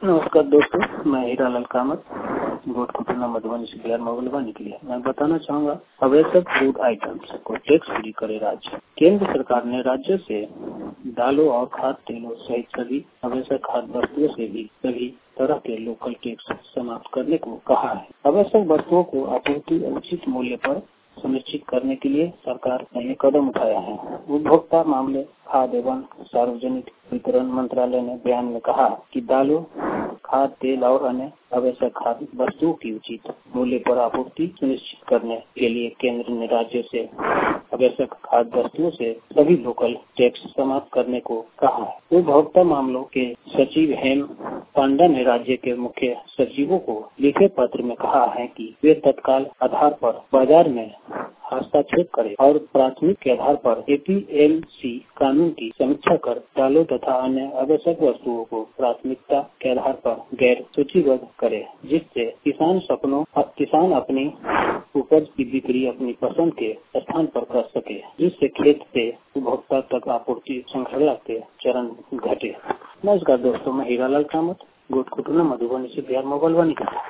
नमस्कार दोस्तों, मैं हीरालाल कामत, गोट कुटुना मधुबनी से बिहार मोबाइल के लिए मैं बताना चाहूँगा। आवश्यक फूड आइटम्स को टैक्स फ्री करे राज्य। केंद्र सरकार ने राज्य से दालों और खाद्य तेलों सहित सभी आवश्यक खाद्य वस्तुओं से भी सभी तरह के लोकल टैक्स समाप्त करने को कहा है। आवश्यक वस्तुओं को आपूर्ति उचित मूल्य पर सुनिश्चित करने के लिए सरकार ने ये कदम उठाया है। उपभोक्ता मामले, खाद्य एवं सार्वजनिक वितरण मंत्रालय ने बयान में कहा कि दालों, खाद्य तेल और अन्य आवश्यक खाद्य वस्तुओं की उचित मूल्य पर आपूर्ति सुनिश्चित करने के लिए केंद्र ने राज्य से आवश्यक खाद्य वस्तुओं से सभी लोकल टैक्स समाप्त करने को कहा है। उपभोक्ता मामलों के सचिव हेम पांडा ने राज्य के मुख्य सचिवों को लिखे पत्र में कहा है कि वे तत्काल आधार पर बाजार में हस्तक्षेप करें और प्राथमिक के आधार पर APMC कानून की समीक्षा कर दालों तथा अन्य आवश्यक वस्तुओं को प्राथमिकता के आधार पर गैर सूचीबद्ध करे, जिससे किसान अपनी उपज की बिक्री अपनी पसंद के स्थान पर कर सके, जिससे खेत से उपभोक्ता तक आपूर्ति श्रृंखला के चरण घटे। नमस्कार दोस्तों, मैं हीरालाल कामत, गोट कुटुना मधुबनी से बिहार मोबाइल।